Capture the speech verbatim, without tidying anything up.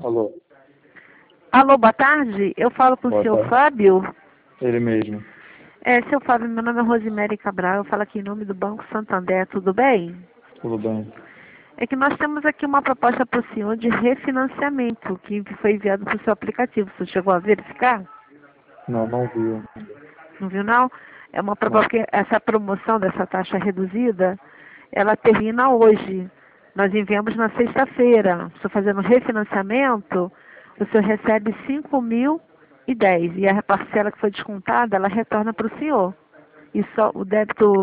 Alô, Alô, boa tarde. Eu falo com o boa senhor tarde. Fábio. Ele mesmo. É, senhor Fábio, meu nome é Rosemary Cabral. Eu falo aqui em nome do Banco Santander. Tudo bem? Tudo bem? É que nós temos aqui uma proposta para o senhor de refinanciamento que foi enviado para o seu aplicativo. Você chegou a verificar? Não, não viu. Não viu, não? É uma Não. proposta que essa promoção dessa taxa reduzida, ela termina hoje. Nós enviamos na sexta-feira. Estou fazendo refinanciamento, o senhor recebe cinco mil e dez. E a parcela que foi descontada, ela retorna para o senhor. E só o débito